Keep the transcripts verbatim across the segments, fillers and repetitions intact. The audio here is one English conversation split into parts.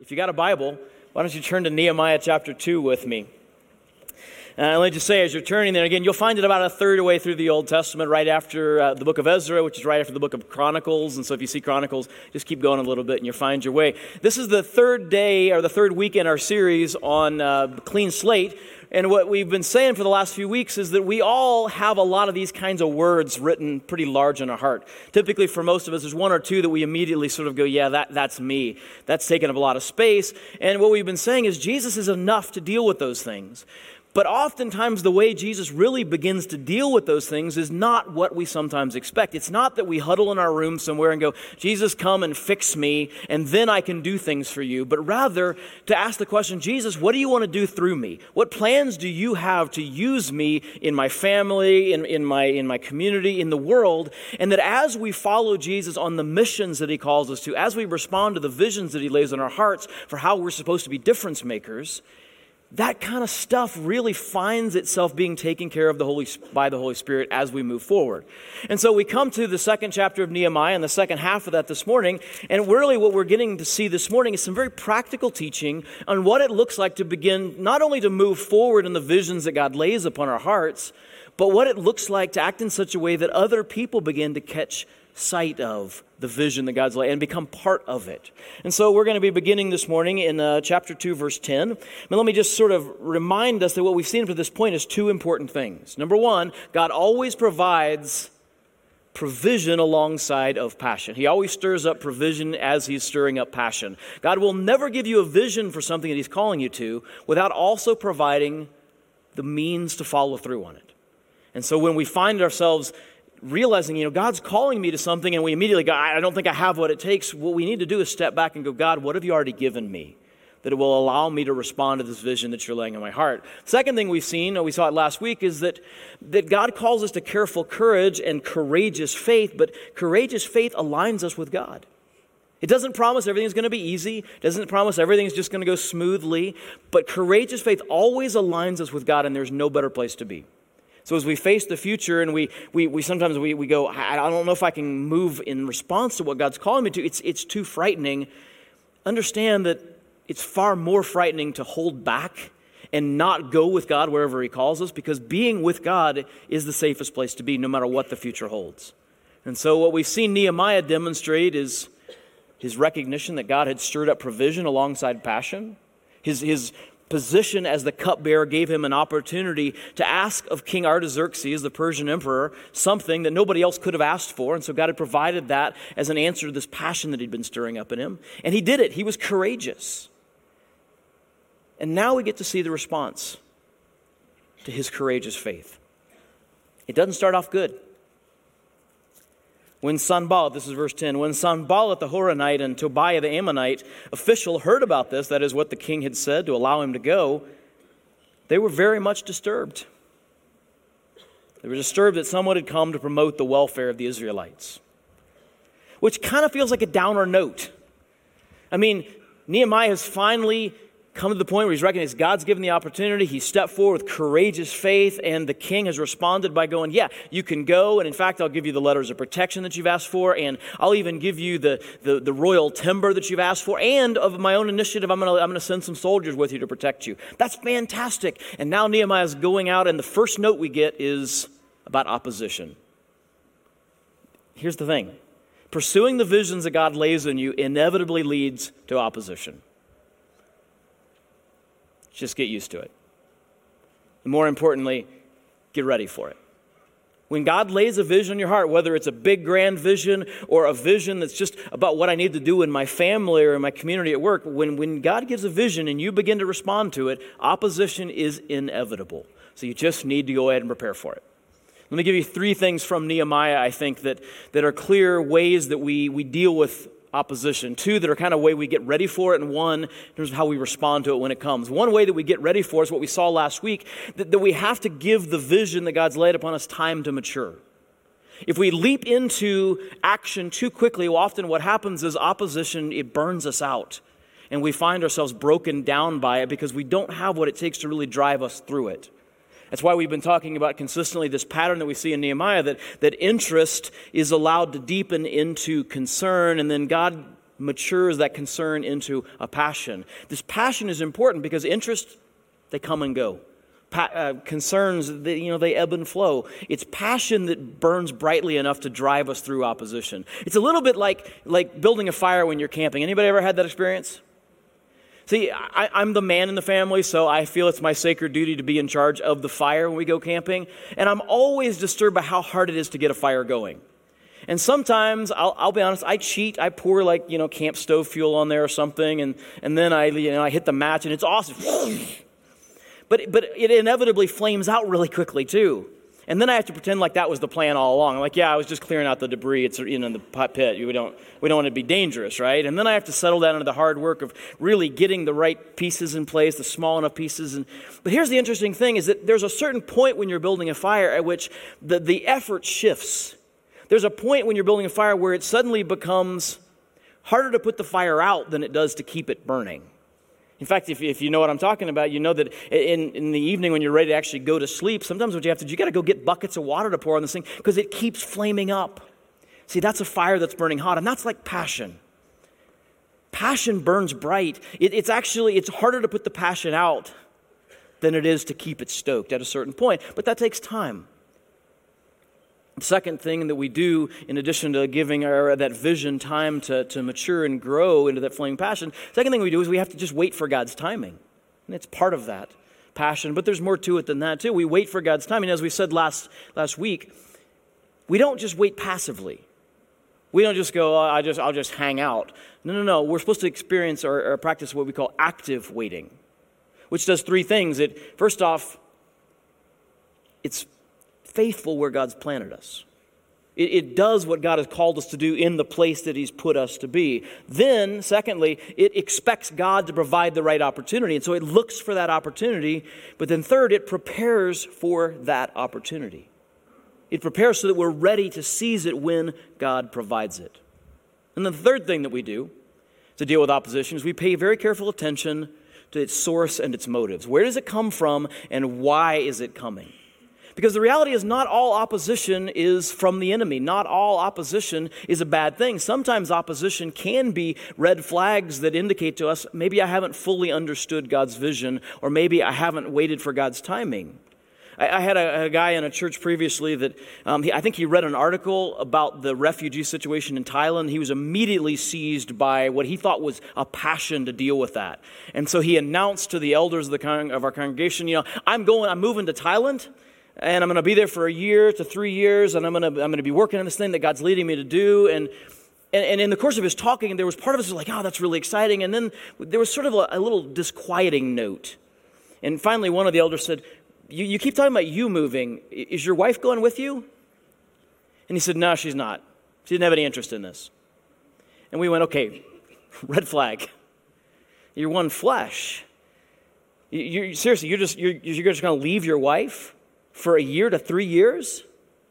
If you got a Bible, why don't you turn to Nehemiah chapter two with me? Uh, let me just say, as you're turning there, again, you'll find it about a third of the way through the Old Testament, right after uh, the book of Ezra, which is right after the book of Chronicles. And so if you see Chronicles, just keep going a little bit and you'll find your way. This is the third day, or the third week in our series on uh, Clean Slate. And what we've been saying for the last few weeks is that we all have a lot of these kinds of words written pretty large in our heart. Typically, for most of us, there's one or two that we immediately sort of go, yeah, that, that's me. That's taking up a lot of space. And what we've been saying is Jesus is enough to deal with those things. But oftentimes the way Jesus really begins to deal with those things is not what we sometimes expect. It's not that we huddle in our room somewhere and go, Jesus, come and fix me, and then I can do things for you. But rather to ask the question, Jesus, what do you want to do through me? What plans do you have to use me in my family, in, in my in my community, in the world? And that as we follow Jesus on the missions that he calls us to, as we respond to the visions that he lays on our hearts for how we're supposed to be difference makers, that kind of stuff really finds itself being taken care of the Holy, by the Holy Spirit as we move forward. And so we come to the second chapter of Nehemiah and the second half of that this morning. And really what we're getting to see this morning is some very practical teaching on what it looks like to begin not only to move forward in the visions that God lays upon our hearts, but what it looks like to act in such a way that other people begin to catch sight of the vision that God's laid and become part of it. And so we're going to be beginning this morning in uh, chapter two, verse ten. Now let me just sort of remind us that what we've seen up to this point is two important things. Number one, God always provides provision alongside of passion. He always stirs up provision as he's stirring up passion. God will never give you a vision for something that he's calling you to without also providing the means to follow through on it. And so when we find ourselves realizing, you know, God's calling me to something and we immediately go, I don't think I have what it takes. What we need to do is step back and go, God, what have you already given me that it will allow me to respond to this vision that you're laying in my heart? Second thing we've seen, and we saw it last week, is that, that God calls us to careful courage and courageous faith, but courageous faith aligns us with God. It doesn't promise everything's going to be easy. It doesn't promise everything's just going to go smoothly, but courageous faith always aligns us with God, and there's no better place to be. So as we face the future and we we, we sometimes we, we go, I don't know if I can move in response to what God's calling me to. It's, it's too frightening. Understand that it's far more frightening to hold back and not go with God wherever he calls us, because being with God is the safest place to be no matter what the future holds. And so what we've seen Nehemiah demonstrate is his recognition that God had stirred up provision alongside passion. His his position as the cupbearer gave him an opportunity to ask of King Artaxerxes, the Persian emperor, something that nobody else could have asked for. And so God had provided that as an answer to this passion that he'd been stirring up in him. And he did it. He was courageous. And now we get to see the response to his courageous faith. It doesn't start off good. When Sanballat, this is verse ten, when Sanballat the Horonite and Tobiah the Ammonite official heard about this, that is what the king had said to allow him to go, they were very much disturbed. They were disturbed that someone had come to promote the welfare of the Israelites, which kind of feels like a downer note. I mean, Nehemiah has finally come to the point where he's recognized God's given the opportunity. He stepped forward with courageous faith, and the king has responded by going, yeah, you can go, and in fact, I'll give you the letters of protection that you've asked for, and I'll even give you the, the, the royal timber that you've asked for, and of my own initiative, I'm going to I'm going to send some soldiers with you to protect you. That's fantastic. And now Nehemiah is going out, and the first note we get is about opposition. Here's the thing. Pursuing the visions that God lays in you inevitably leads to opposition. Just get used to it. And more importantly, get ready for it. When God lays a vision in your heart, whether it's a big grand vision or a vision that's just about what I need to do in my family or in my community at work, when, when God gives a vision and you begin to respond to it, opposition is inevitable. So you just need to go ahead and prepare for it. Let me give you three things from Nehemiah, I think, that, that are clear ways that we, we deal with opposition. Two that are kind of way we get ready for it, and one in terms of how we respond to it when it comes. One way that we get ready for it is what we saw last week, that, that we have to give the vision that God's laid upon us time to mature. If we leap into action too quickly, well, often what happens is opposition, it burns us out. And we find ourselves broken down by it because we don't have what it takes to really drive us through it. That's why we've been talking about consistently this pattern that we see in Nehemiah, that, that interest is allowed to deepen into concern, and then God matures that concern into a passion. This passion is important because interests, they come and go. Pa- uh, concerns, they, you know, they ebb and flow. It's passion that burns brightly enough to drive us through opposition. It's a little bit like, like building a fire when you're camping. Anybody ever had that experience? See, I, I'm the man in the family, so I feel it's my sacred duty to be in charge of the fire when we go camping. And I'm always disturbed by how hard it is to get a fire going. And sometimes, I'll, I'll be honest, I cheat. I pour like, you know, camp stove fuel on there or something, and, and then I, you know, I hit the match, and it's awesome. But, but it inevitably flames out really quickly, too. And then I have to pretend like that was the plan all along. I'm like, yeah, I was just clearing out the debris. It's, you know, in the pit. We don't, we don't want to be dangerous, right? And then I have to settle down into the hard work of really getting the right pieces in place, the small enough pieces. And But here's the interesting thing, is that there's a certain point when you're building a fire at which the, the effort shifts. There's a point when you're building a fire where it suddenly becomes harder to put the fire out than it does to keep it burning. In fact, if you, if you know what I'm talking about, you know that in, in the evening when you're ready to actually go to sleep, sometimes what you have to do, you got to go get buckets of water to pour on this thing because it keeps flaming up. See, that's a fire that's burning hot, and that's like passion. Passion burns bright. It, it's actually, it's harder to put the passion out than it is to keep it stoked at a certain point, but that takes time. The second thing that we do, in addition to giving our, that vision time to, to mature and grow into that flaming passion, second thing we do is we have to just wait for God's timing. And it's part of that passion, but there's more to it than that too. We wait for God's timing. As we said last, last week, we don't just wait passively. We don't just go, oh, I just, I'll just hang out. No, no, no. We're supposed to experience or, or practice what we call active waiting, which does three things. It, first off, it's faithful where God's planted us. It, it does what God has called us to do in the place that He's put us to be. Then, secondly, it expects God to provide the right opportunity. And so it looks for that opportunity. But then third, it prepares for that opportunity. It prepares so that we're ready to seize it when God provides it. And the third thing that we do to deal with opposition is we pay very careful attention to its source and its motives. Where does it come from and why is it coming? Because the reality is not all opposition is from the enemy. Not all opposition is a bad thing. Sometimes opposition can be red flags that indicate to us, maybe I haven't fully understood God's vision, or maybe I haven't waited for God's timing. I, I had a, a guy in a church previously that, um, he, I think he read an article about the refugee situation in Thailand. He was immediately seized by what he thought was a passion to deal with that. And so he announced to the elders of, the con- of our congregation, you know, I'm going, I'm moving to Thailand. And I'm going to be there for a year to three years, and I'm going to I'm going to be working on this thing that God's leading me to do. And and, and in the course of his talking, there was part of us was like, oh, that's really exciting. And then there was sort of a, a little disquieting note. And finally, one of the elders said, you, you keep talking about you moving. Is your wife going with you? And he said, no, she's not. She didn't have any interest in this. And we went, okay, red flag. You're one flesh. You, you're, seriously, you're just you're, you're just going to leave your wife for a year to three years?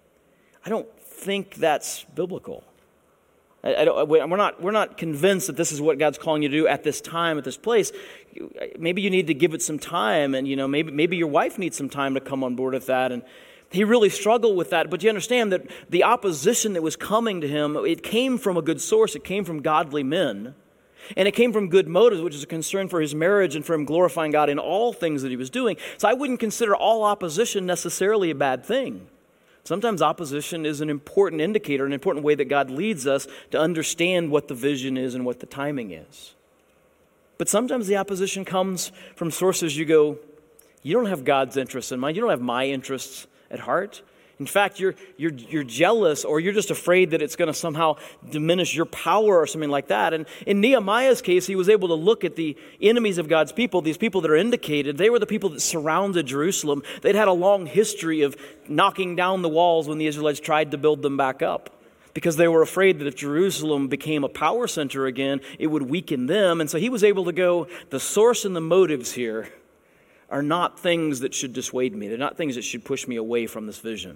I don't think that's biblical. I, I don't, we're not, we're not convinced that this is what God's calling you to do at this time, at this place. Maybe you need to give it some time, and you know, maybe maybe your wife needs some time to come on board with that. And he really struggled with that. But you understand that the opposition that was coming to him, it came from a good source. It came from godly men. And it came from good motives, which is a concern for his marriage and for him glorifying God in all things that he was doing. So I wouldn't consider all opposition necessarily a bad thing. Sometimes opposition is an important indicator, an important way that God leads us to understand what the vision is and what the timing is. But sometimes the opposition comes from sources you go, you don't have God's interests in mind. You don't have my interests at heart. In fact, you're you're you're jealous, or you're just afraid that it's going to somehow diminish your power or something like that. And in Nehemiah's case, he was able to look at the enemies of God's people, these people that are indicated. They were the people that surrounded Jerusalem. They'd had a long history of knocking down the walls when the Israelites tried to build them back up, because they were afraid that if Jerusalem became a power center again, it would weaken them. And so he was able to go, the source and the motives here are not things that should dissuade me. They're not things that should push me away from this vision.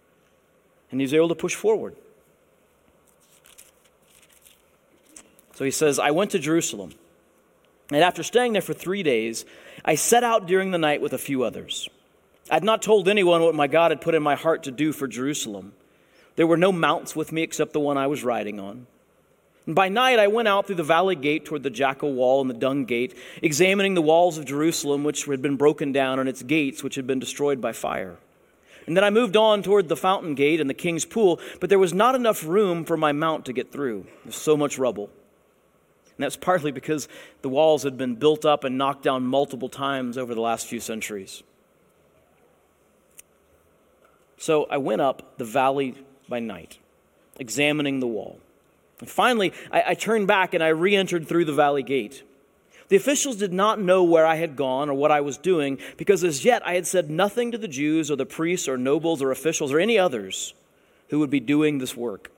And he's able to push forward. So he says, I went to Jerusalem, and after staying there for three days, I set out during the night with a few others. I had not told anyone what my God had put in my heart to do for Jerusalem. There were no mounts with me except the one I was riding on. And by night I went out through the valley gate toward the jackal wall and the dung gate, examining the walls of Jerusalem which had been broken down and its gates which had been destroyed by fire. And then I moved on toward the fountain gate and the king's pool, but there was not enough room for my mount to get through. There's so much rubble. And that's partly because the walls had been built up and knocked down multiple times over the last few centuries. So I went up the valley by night, examining the wall. And finally, I, I turned back and I re-entered through the valley gate. The officials did not know where I had gone or what I was doing, because as yet I had said nothing to the Jews or the priests or nobles or officials or any others who would be doing this work.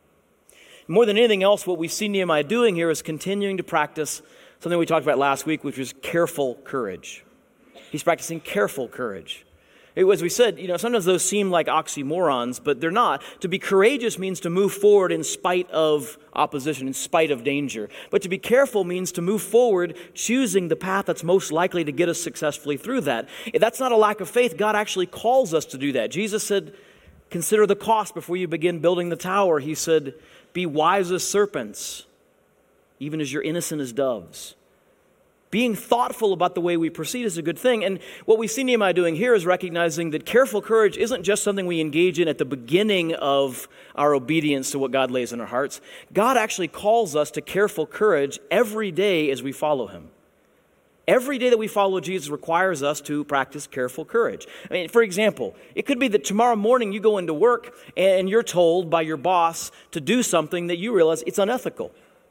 More than anything else, what we see Nehemiah doing here is continuing to practice something we talked about last week, which was careful courage. He's practicing careful courage. It, as we said, you know, sometimes those seem like oxymorons, but they're not. To be courageous means to move forward in spite of opposition, in spite of danger. But to be careful means to move forward, choosing the path that's most likely to get us successfully through that. If that's not a lack of faith. God actually calls us to do that. Jesus said, consider the cost before you begin building the tower. He said, be wise as serpents, even as you're innocent as doves. Being thoughtful about the way we proceed is a good thing. And what we see Nehemiah doing here is recognizing that careful courage isn't just something we engage in at the beginning of our obedience to what God lays in our hearts. God actually calls us to careful courage every day as we follow him. Every day that we follow Jesus requires us to practice careful courage. I mean, for example, it could be that tomorrow morning you go into work and you're told by your boss to do something that you realize it's unethical.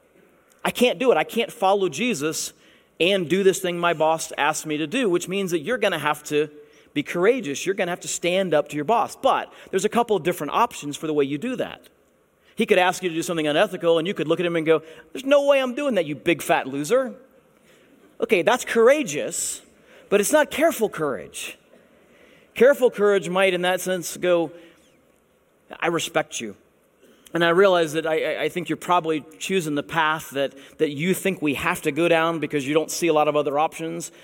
I can't do it. I can't follow Jesus and do this thing my boss asked me to do, which means that you're going to have to be courageous. You're going to have to stand up to your boss. But there's a couple of different options for the way you do that. He could ask you to do something unethical, and you could look at him and go, there's no way I'm doing that, you big fat loser. Okay, that's courageous, but it's not careful courage. Careful courage might, in that sense, go, I respect you. And I realize that I, I think you're probably choosing the path that, that you think we have to go down because you don't see a lot of other options.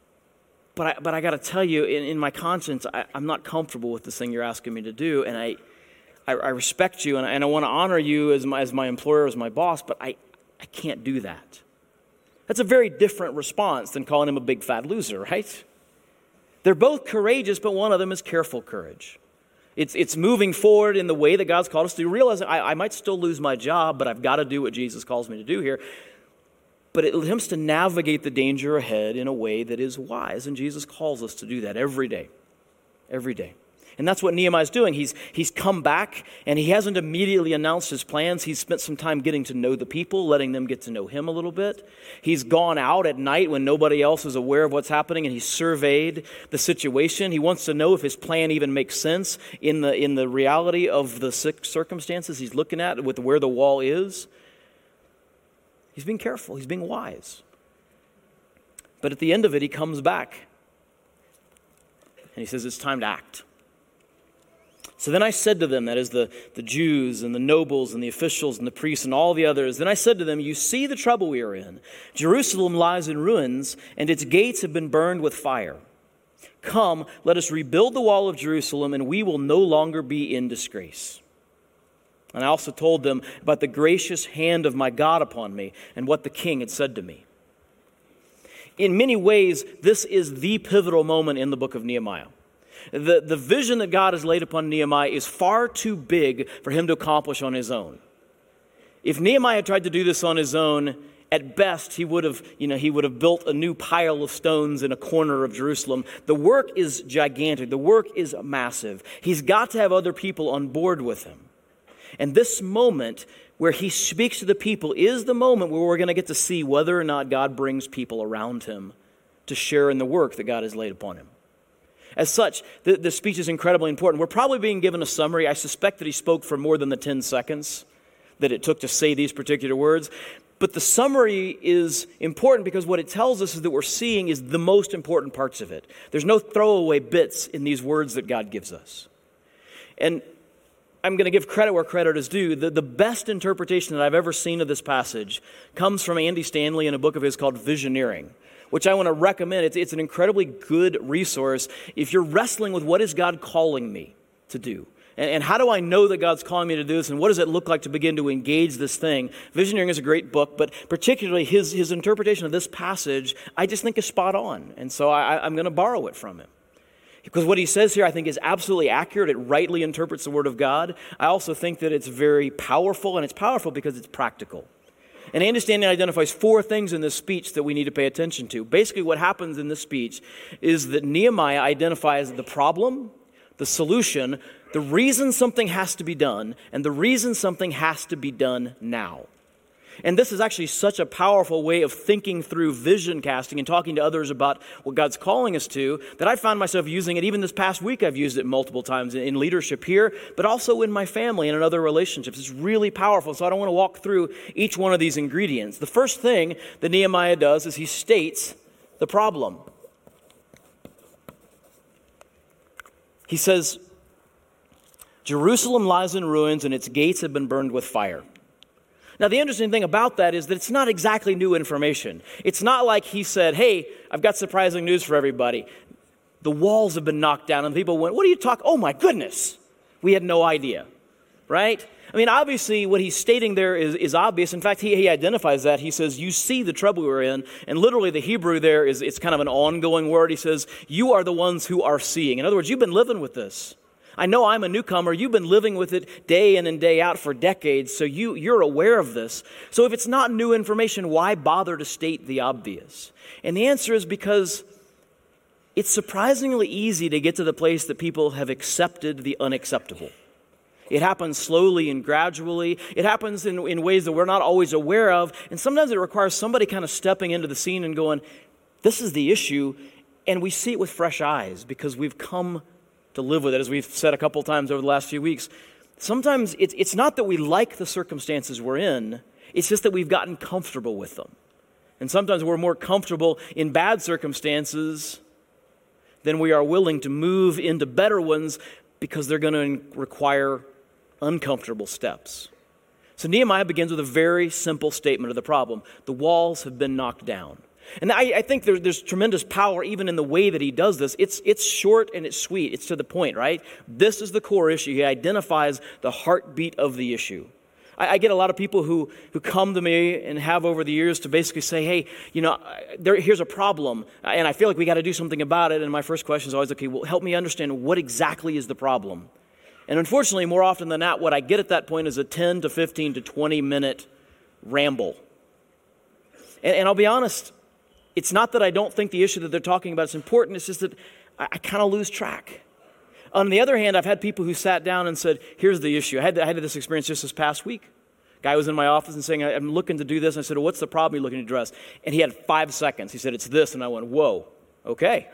But I, but I got to tell you, in, in my conscience, I, I'm not comfortable with this thing you're asking me to do. And I I, I respect you, and I, and I want to honor you as my, as my employer, as my boss, but I, I can't do that. That's a very different response than calling him a big fat loser, right? They're both courageous, but one of them is careful courage. It's it's moving forward in the way that God's called us to, realizing I, I might still lose my job, but I've got to do what Jesus calls me to do here. But it attempts to navigate the danger ahead in a way that is wise, and Jesus calls us to do that every day, every day. And that's what Nehemiah's doing. He's he's come back, and he hasn't immediately announced his plans. He's spent some time getting to know the people, letting them get to know him a little bit. He's gone out at night when nobody else is aware of what's happening, and he's surveyed the situation. He wants to know if his plan even makes sense in the in the reality of the circumstances he's looking at with where the wall is. He's being careful. He's being wise. But at the end of it, he comes back, and he says, it's time to act. So then I said to them, that is the, the Jews and the nobles and the officials and the priests and all the others, then I said to them, you see the trouble we are in. Jerusalem lies in ruins, and its gates have been burned with fire. Come, let us rebuild the wall of Jerusalem, and we will no longer be in disgrace. And I also told them about the gracious hand of my God upon me and what the king had said to me. In many ways, this is the pivotal moment in the book of Nehemiah. The, the vision that God has laid upon Nehemiah is far too big for him to accomplish on his own. If Nehemiah tried to do this on his own, at best he would have, you know, he would have built a new pile of stones in a corner of Jerusalem. The work is gigantic. The work is massive. He's got to have other people on board with him. And this moment where he speaks to the people is the moment where we're going to get to see whether or not God brings people around him to share in the work that God has laid upon him. As such, the, the speech is incredibly important. We're probably being given a summary. I suspect that he spoke for more than the ten seconds that it took to say these particular words. But the summary is important because what it tells us is that we're seeing is the most important parts of it. There's no throwaway bits in these words that God gives us. And I'm going to give credit where credit is due. The, the best interpretation that I've ever seen of this passage comes from Andy Stanley in a book of his called Visioneering, which I want to recommend. It's, it's an incredibly good resource if you're wrestling with what is God calling me to do. And, and how do I know that God's calling me to do this? And what does it look like to begin to engage this thing? Visioneering is a great book, but particularly his, his interpretation of this passage, I just think is spot on. And so I, I'm going to borrow it from him. Because what he says here, I think, is absolutely accurate. It rightly interprets the Word of God. I also think that it's very powerful, and it's powerful because it's practical. And I understand it identifies four things in this speech that we need to pay attention to. Basically, what happens in this speech is that Nehemiah identifies the problem, the solution, the reason something has to be done, and the reason something has to be done now. And this is actually such a powerful way of thinking through vision casting and talking to others about what God's calling us to that I found myself using it. Even this past week, I've used it multiple times in leadership here, but also in my family and in other relationships. It's really powerful. So I don't want to walk through each one of these ingredients. The first thing that Nehemiah does is he states the problem. He says, Jerusalem lies in ruins and its gates have been burned with fire. Now, the interesting thing about that is that it's not exactly new information. It's not like he said, hey, I've got surprising news for everybody. The walls have been knocked down, and people went, what are you talking? Oh, my goodness. We had no idea, right? I mean, obviously, what he's stating there is, is obvious. In fact, he, he identifies that. He says, you see the trouble we're in. And literally, the Hebrew there is it's kind of an ongoing word. He says, you are the ones who are seeing. In other words, you've been living with this. I know I'm a newcomer. You've been living with it day in and day out for decades, so you, you're aware of this. So if it's not new information, why bother to state the obvious? And the answer is because it's surprisingly easy to get to the place that people have accepted the unacceptable. It happens slowly and gradually. It happens in, in ways that we're not always aware of. And sometimes it requires somebody kind of stepping into the scene and going, this is the issue. And we see it with fresh eyes because we've come to live with it, as we've said a couple times over the last few weeks. Sometimes it's, it's not that we like the circumstances we're in, it's just that we've gotten comfortable with them. And sometimes we're more comfortable in bad circumstances than we are willing to move into better ones because they're going to require uncomfortable steps. So Nehemiah begins with a very simple statement of the problem. The walls have been knocked down. And I, I think there, there's tremendous power even in the way that he does this. It's, it's short and it's sweet. It's to the point, right? This is the core issue. He identifies the heartbeat of the issue. I, I get a lot of people who, who come to me and have over the years to basically say, hey, you know, there, here's a problem, and I feel like we got to do something about it. And my first question is always, okay, well, help me understand what exactly is the problem. And unfortunately, more often than not, what I get at that point is a ten to fifteen to twenty minute ramble. And, and I'll be honest, it's not that I don't think the issue that they're talking about is important. It's just that I, I kind of lose track. On the other hand, I've had people who sat down and said, here's the issue. I had, I had this experience just this past week. Guy was in my office and saying, I'm looking to do this. And I said, well, what's the problem you're looking to address? And he had five seconds. He said, it's this. And I went, whoa, okay.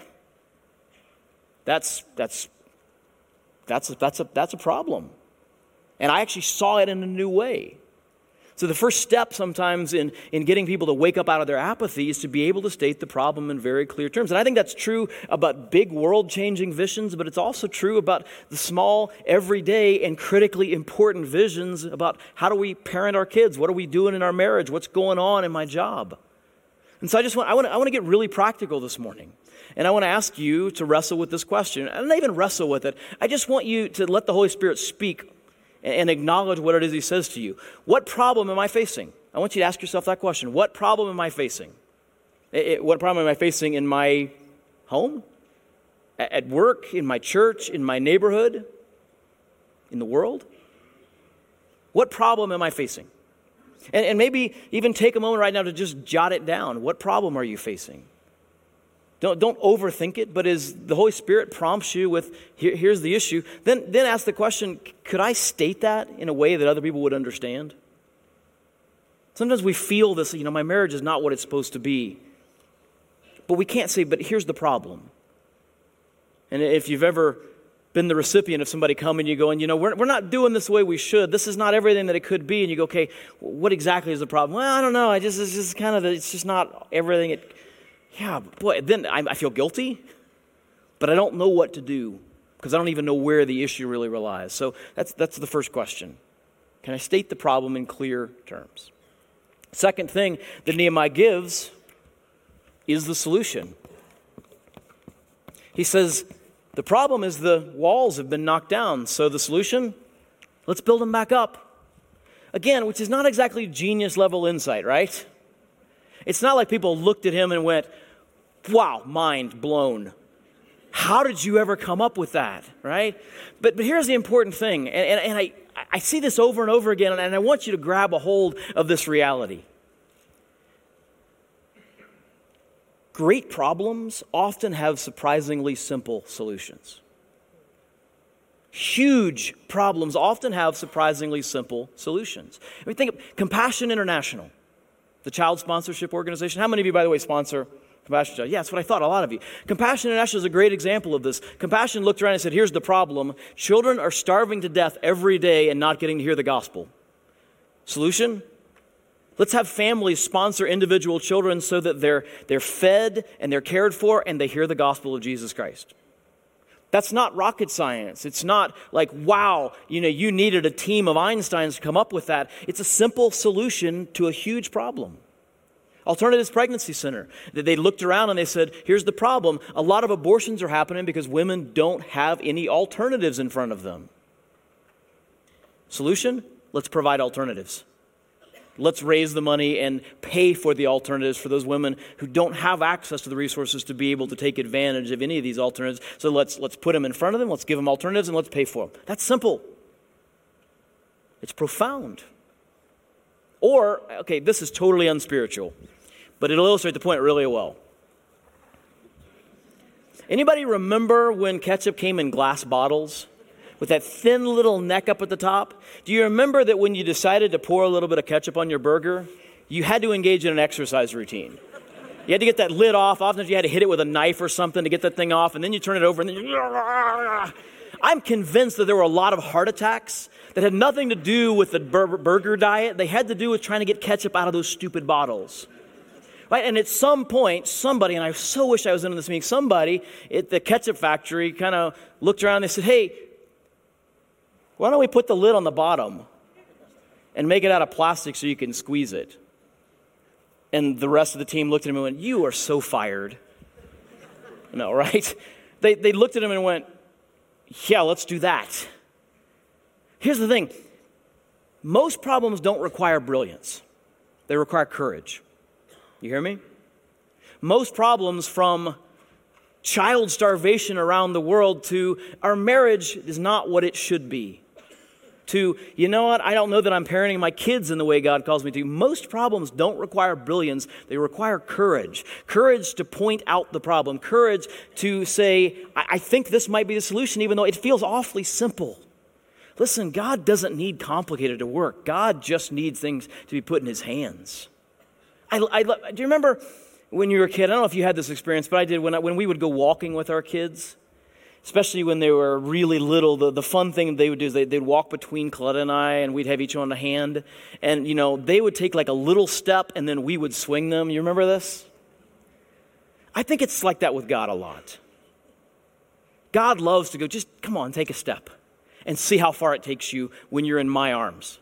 That's, that's, that's, a, that's, a, that's a problem. And I actually saw it in a new way. So the first step sometimes in, in getting people to wake up out of their apathy is to be able to state the problem in very clear terms. And I think that's true about big world-changing visions, but it's also true about the small, everyday, and critically important visions about how do we parent our kids? What are we doing in our marriage? What's going on in my job? And so I just want, I want to, I want to get really practical this morning. And I want to ask you to wrestle with this question. And not even wrestle with it. I just want you to let the Holy Spirit speak and acknowledge what it is he says to you. What problem am I facing? I want you to ask yourself that question. What problem am I facing? It, what problem am I facing in my home? At work? In my church? In my neighborhood? In the world? What problem am I facing? And, and maybe even take a moment right now to just jot it down. What problem are you facing? Don't, don't overthink it, but as the Holy Spirit prompts you with, here, here's the issue, then, then ask the question, could I state that in a way that other people would understand? Sometimes we feel this, you know, my marriage is not what it's supposed to be. But we can't say, but here's the problem. And if you've ever been the recipient of somebody coming, you go, and you know, we're, we're not doing this the way we should. This is not everything that it could be. And you go, okay, what exactly is the problem? Well, I don't know. I just, it's just kind of, it's just not everything it Yeah, boy, then I, I feel guilty, but I don't know what to do because I don't even know where the issue really relies. So that's that's the first question. Can I state the problem in clear terms? Second thing that Nehemiah gives is the solution. He says, The problem is the walls have been knocked down. So the solution, let's build them back up. Again, which is not exactly genius level insight, right? It's not like people looked at him and went, wow, mind blown. How did you ever come up with that, right? But but here's the important thing, and, and, and I, I see this over and over again, and I want you to grab a hold of this reality. Great problems often have surprisingly simple solutions. Huge problems often have surprisingly simple solutions. I mean, think of Compassion International, the child sponsorship organization. How many of you, by the way, sponsor Compassion Child? Yeah, that's what I thought, a lot of you. Compassion International is a great example of this. Compassion looked around and said, here's the problem. Children are starving to death every day and not getting to hear the gospel. Solution? Let's have families sponsor individual children so that they're, they're fed and they're cared for and they hear the gospel of Jesus Christ. That's not rocket science. It's not like, wow, you know, you needed a team of Einsteins to come up with that. It's a simple solution to a huge problem. Alternatives Pregnancy Center. They looked around and they said, here's the problem. A lot of abortions are happening because women don't have any alternatives in front of them. Solution? Let's provide alternatives. Let's raise the money and pay for the alternatives for those women who don't have access to the resources to be able to take advantage of any of these alternatives. So let's let's put them in front of them, let's give them alternatives, and let's pay for them. That's simple. It's profound. Or, okay, this is totally unspiritual, but it'll illustrate the point really well. Anybody remember when ketchup came in glass bottles? With that thin little neck up at the top? Do you remember that when you decided to pour a little bit of ketchup on your burger, you had to engage in an exercise routine? You had to get that lid off. Often you had to hit it with a knife or something to get that thing off, and then you turn it over, and then you... I'm convinced that there were a lot of heart attacks that had nothing to do with the bur- burger diet. They had to do with trying to get ketchup out of those stupid bottles. Right? And at some point, somebody, and I so wish I was in this meeting, somebody at the ketchup factory kind of looked around and they said, hey, why don't we put the lid on the bottom and make it out of plastic so you can squeeze it? And the rest of the team looked at him and went, you are so fired. No, right? They, they looked at him and went, yeah, let's do that. Here's the thing. Most problems don't require brilliance. They require courage. You hear me? Most problems, from child starvation around the world to our marriage is not what it should be, to, you know what, I don't know that I'm parenting my kids in the way God calls me to. Most problems don't require brilliance. They require courage. Courage to point out the problem. Courage to say, I, I think this might be the solution, even though it feels awfully simple. Listen, God doesn't need complicated to work. God just needs things to be put in his hands. I, I, do you remember when you were a kid? I don't know if you had this experience, but I did. When, I, when we would go walking with our kids, especially when they were really little, the, the fun thing they would do is they, they'd walk between Coletta and I, and we'd have each one a hand. And, you know, they would take like a little step, and then we would swing them. You remember this? I think it's like that with God a lot. God loves to go, just come on, take a step, and see how far it takes you when you're in my arms.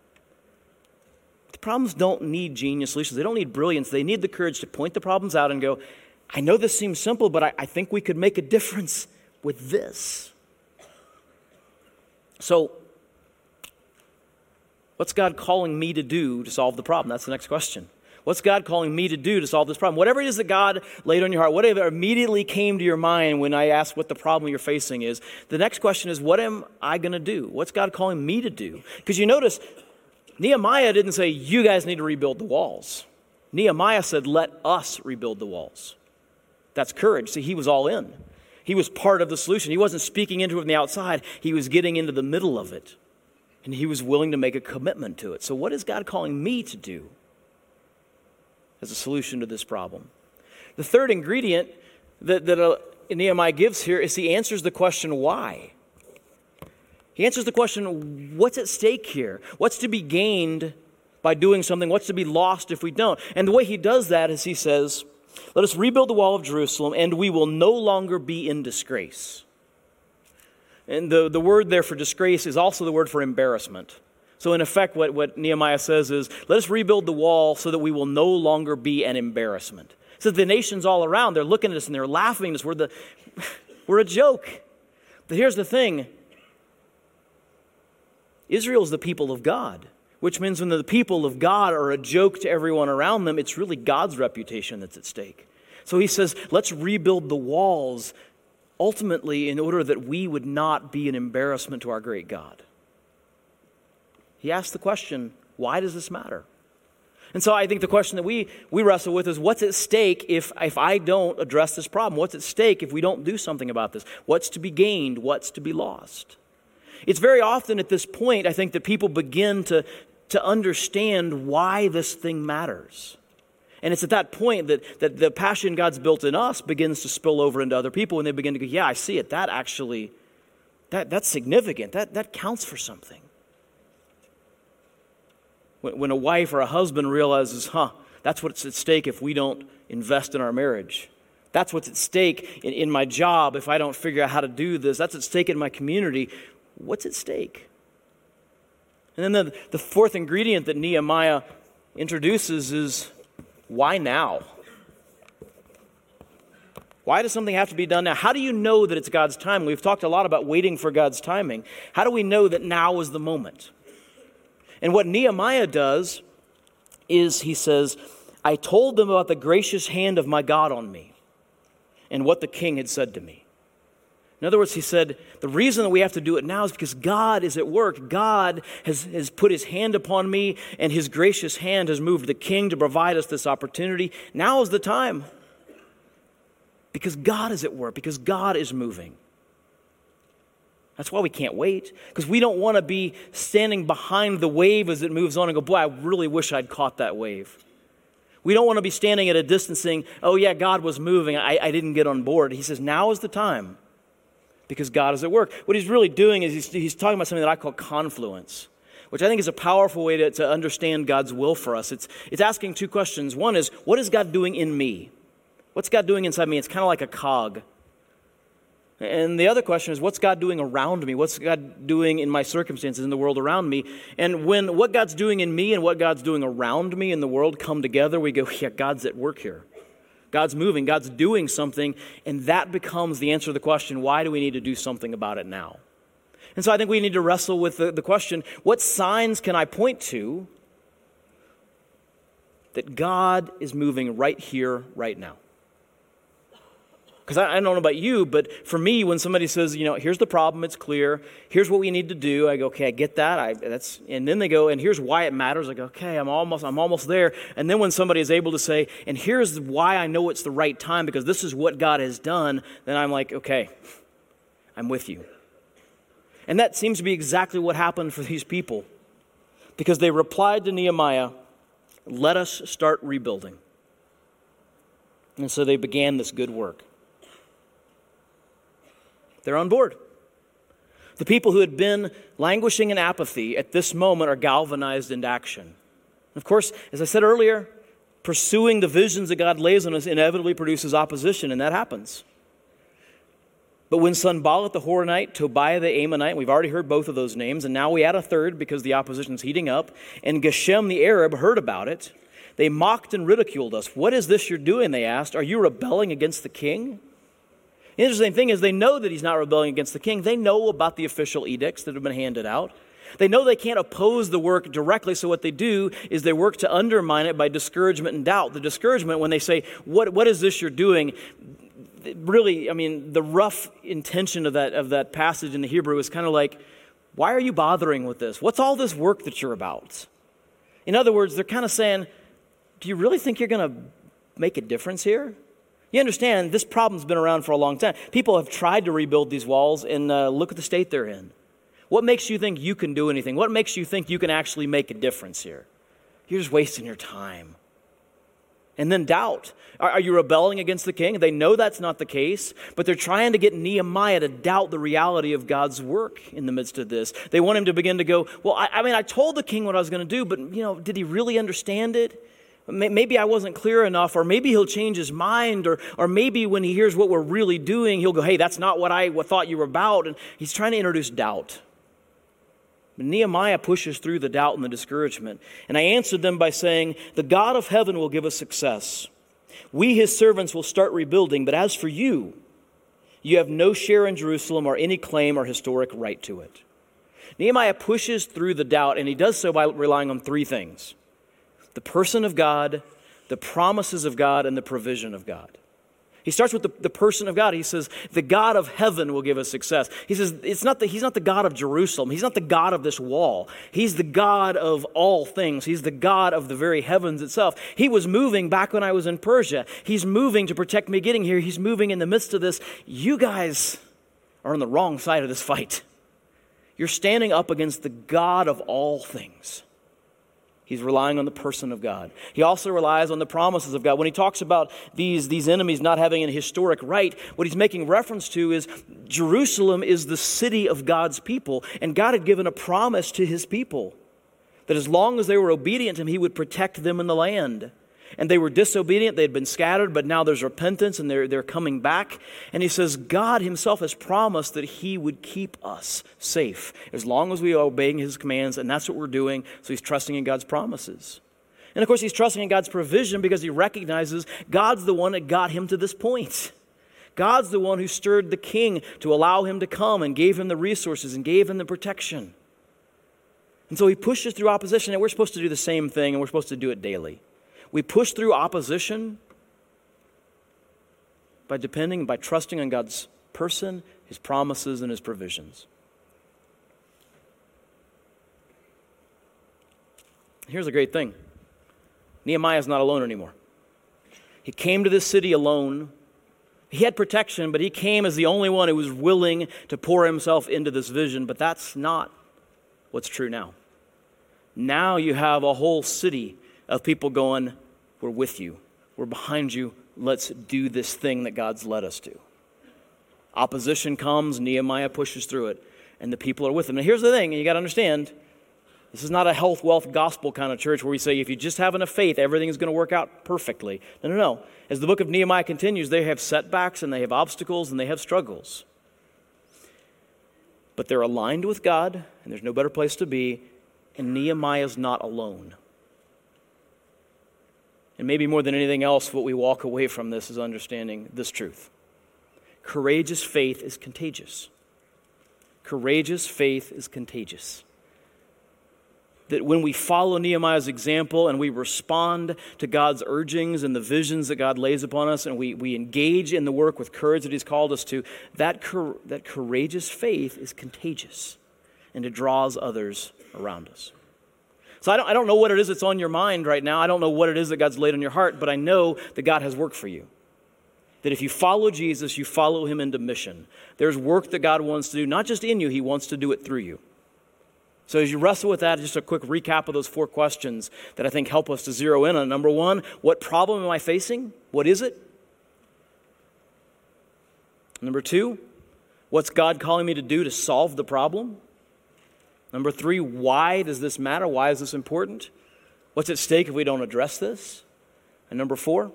The problems don't need genius solutions. They don't need brilliance. They need the courage to point the problems out and go, I know this seems simple, but I, I think we could make a difference with this. So, what's God calling me to do to solve the problem? That's the next question. What's God calling me to do to solve this problem? Whatever it is that God laid on your heart, whatever immediately came to your mind when I asked what the problem you're facing is, the next question is, what am I going to do? What's God calling me to do? Because you notice, Nehemiah didn't say, you guys need to rebuild the walls. Nehemiah said, let us rebuild the walls. That's courage. See, he was all in. He was part of the solution. He wasn't speaking into it from the outside. He was getting into the middle of it. And he was willing to make a commitment to it. So what is God calling me to do as a solution to this problem? The third ingredient that, that uh, Nehemiah gives here is he answers the question, why? He answers the question, what's at stake here? What's to be gained by doing something? What's to be lost if we don't? And the way he does that is he says, let us rebuild the wall of Jerusalem, and we will no longer be in disgrace. And the, the word there for disgrace is also the word for embarrassment. So in effect, what, what Nehemiah says is, let us rebuild the wall so that we will no longer be an embarrassment. So the nations all around, they're looking at us and they're laughing at us. We're the, We're a joke. But here's the thing. Israel's the people of God, which means when the people of God are a joke to everyone around them, it's really God's reputation that's at stake. So he says, let's rebuild the walls ultimately in order that we would not be an embarrassment to our great God. He asked the question, why does this matter? And so I think the question that we, we wrestle with is, what's at stake if, if I don't address this problem? What's at stake if we don't do something about this? What's to be gained? What's to be lost? It's very often at this point, I think, that people begin to, to understand why this thing matters. And it's at that point that, that the passion God's built in us begins to spill over into other people, and they begin to go, yeah, I see it. That actually, that, that's significant. That, that counts for something. When, when a wife or a husband realizes, huh, that's what's at stake if we don't invest in our marriage. That's what's at stake in, in my job if I don't figure out how to do this. That's at stake in my community. What's at stake? And then the, the fourth ingredient that Nehemiah introduces is, why now? Why does something have to be done now? How do you know that it's God's time? We've talked a lot about waiting for God's timing. How do we know that now is the moment? And what Nehemiah does is he says, I told them about the gracious hand of my God on me and what the king had said to me. In other words, he said, the reason that we have to do it now is because God is at work. God has, has put his hand upon me, and his gracious hand has moved the king to provide us this opportunity. Now is the time. Because God is at work, because God is moving. That's why we can't wait, because we don't want to be standing behind the wave as it moves on and go, boy, I really wish I'd caught that wave. We don't want to be standing at a distance saying, oh yeah, God was moving, I, I didn't get on board. He says, now is the time. Because God is at work. What he's really doing is he's, he's talking about something that I call confluence, which I think is a powerful way to, to understand God's will for us. It's, it's asking two questions. One is, what is God doing in me? What's God doing inside me? It's kind of like a cog. And the other question is, what's God doing around me? What's God doing in my circumstances, in the world around me? And when what God's doing in me and what God's doing around me in the world come together, we go, yeah, God's at work here. God's moving, God's doing something, and that becomes the answer to the question, why do we need to do something about it now? And so I think we need to wrestle with the, the question, what signs can I point to that God is moving right here, right now? Because I, I don't know about you, but for me, when somebody says, you know, here's the problem, it's clear, here's what we need to do, I go, okay, I get that. I, that's, and then they go, and here's why it matters. I go, okay, I'm almost, I'm almost there. And then when somebody is able to say, and here's why I know it's the right time, because this is what God has done, then I'm like, okay, I'm with you. And that seems to be exactly what happened for these people, because they replied to Nehemiah, let us start rebuilding. And so they began this good work. They're on board. The people who had been languishing in apathy at this moment are galvanized into action. Of course, as I said earlier, pursuing the visions that God lays on us inevitably produces opposition, and that happens. But when Sanballat the Horonite, Tobiah the Ammonite, we've already heard both of those names, and now we add a third because the opposition is heating up, and Geshem the Arab heard about it, they mocked and ridiculed us. What is this you're doing, they asked. Are you rebelling against the king? The interesting thing is they know that he's not rebelling against the king. They know about the official edicts that have been handed out. They know they can't oppose the work directly, so what they do is they work to undermine it by discouragement and doubt. The discouragement, when they say, what, what is this you're doing? Really, I mean, the rough intention of that, of that passage in the Hebrew is kind of like, why are you bothering with this? What's all this work that you're about? In other words, they're kind of saying, do you really think you're going to make a difference here? You understand, this problem's been around for a long time. People have tried to rebuild these walls, and uh, look at the state they're in. What makes you think you can do anything? What makes you think you can actually make a difference here? You're just wasting your time. And then doubt. Are, are you rebelling against the king? They know that's not the case, but they're trying to get Nehemiah to doubt the reality of God's work in the midst of this. They want him to begin to go, well, I, I mean, I told the king what I was going to do, but, you know, did he really understand it? Maybe I wasn't clear enough, or maybe he'll change his mind, or or maybe when he hears what we're really doing, he'll go, hey, that's not what I thought you were about. And he's trying to introduce doubt. But Nehemiah pushes through the doubt and the discouragement. And I answered them by saying, the God of heaven will give us success. We, his servants, will start rebuilding. But as for you, You have no share in Jerusalem or any claim or historic right to it. Nehemiah pushes through the doubt, and he does so by relying on three things: the person of God, the promises of God, and the provision of God. He starts with the, the person of God. He says, the God of heaven will give us success. He says, it's not the, he's not the God of Jerusalem. He's not the God of this wall. He's the God of all things. He's the God of the very heavens itself. He was moving back when I was in Persia. He's moving to protect me getting here. He's moving in the midst of this. You guys are on the wrong side of this fight. You're standing up against the God of all things. He's relying on the person of God. He also relies on the promises of God. When he talks about these, these enemies not having a historic right, what he's making reference to is Jerusalem is the city of God's people, and God had given a promise to his people that as long as they were obedient to him, he would protect them in the land. And they were disobedient, they had been scattered, but now there's repentance and they're, they're coming back. And he says God himself has promised that he would keep us safe as long as we are obeying his commands, and that's what we're doing. So he's trusting in God's promises. And of course he's trusting in God's provision because he recognizes God's the one that got him to this point. God's the one who stirred the king to allow him to come and gave him the resources and gave him the protection. And so he pushes through opposition, and we're supposed to do the same thing, and we're supposed to do it daily. We push through opposition by depending, by trusting on God's person, his promises, and his provisions. Here's the great thing. Nehemiah is not alone anymore. He came to this city alone. He had protection, but he came as the only one who was willing to pour himself into this vision. But that's not what's true now. Now you have a whole city of people going, we're with you, we're behind you, let's do this thing that God's led us to. Opposition comes, Nehemiah pushes through it, and the people are with him. Now here's the thing, and you got to understand, this is not a health, wealth, gospel kind of church where we say if you just have enough faith, everything is going to work out perfectly. No, no, no. As the book of Nehemiah continues, they have setbacks, and they have obstacles, and they have struggles. But they're aligned with God, and there's no better place to be, and Nehemiah's not alone. And maybe more than anything else, what we walk away from this is understanding this truth. Courageous faith is contagious. Courageous faith is contagious. That when we follow Nehemiah's example and we respond to God's urgings and the visions that God lays upon us, and we, we engage in the work with courage that he's called us to, that, cor- that courageous faith is contagious, and it draws others around us. So I don't, I don't know what it is that's on your mind right now. I don't know what it is that God's laid on your heart, but I know that God has work for you. That if you follow Jesus, you follow him into mission. There's work that God wants to do, not just in you, he wants to do it through you. So as you wrestle with that, just a quick recap of those four questions that I think help us to zero in on. Number one, what problem am I facing? What is it? Number two, what's God calling me to do to solve the problem? Number three, why does this matter? Why is this important? What's at stake if we don't address this? And number four,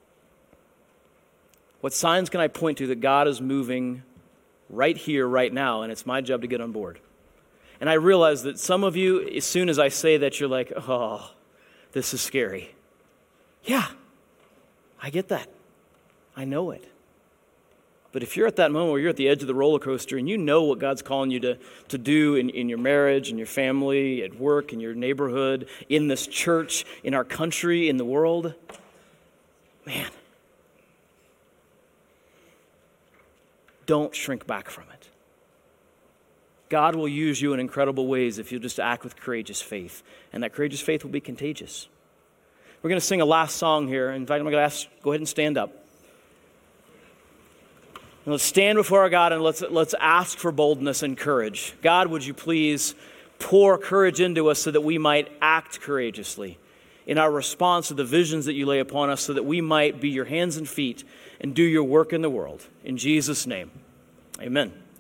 what signs can I point to that God is moving right here, right now, and it's my job to get on board? And I realize that some of you, as soon as I say that, you're like, oh, this is scary. Yeah, I get that. I know it. But if you're at that moment where you're at the edge of the roller coaster and you know what God's calling you to, to do in, in your marriage, in your family, at work, in your neighborhood, in this church, in our country, in the world, man, don't shrink back from it. God will use you in incredible ways if you'll just act with courageous faith. And that courageous faith will be contagious. We're going to sing a last song here. In fact, I'm going to ask, go ahead and stand up. And let's stand before our God and let's, let's ask for boldness and courage. God, would you please pour courage into us so that we might act courageously in our response to the visions that you lay upon us, so that we might be your hands and feet and do your work in the world. In Jesus' name, amen.